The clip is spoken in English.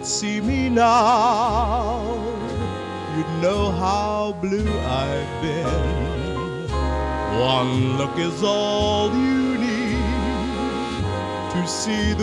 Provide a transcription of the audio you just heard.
see me now, you'd know how blue I've been. One look is all you need to see the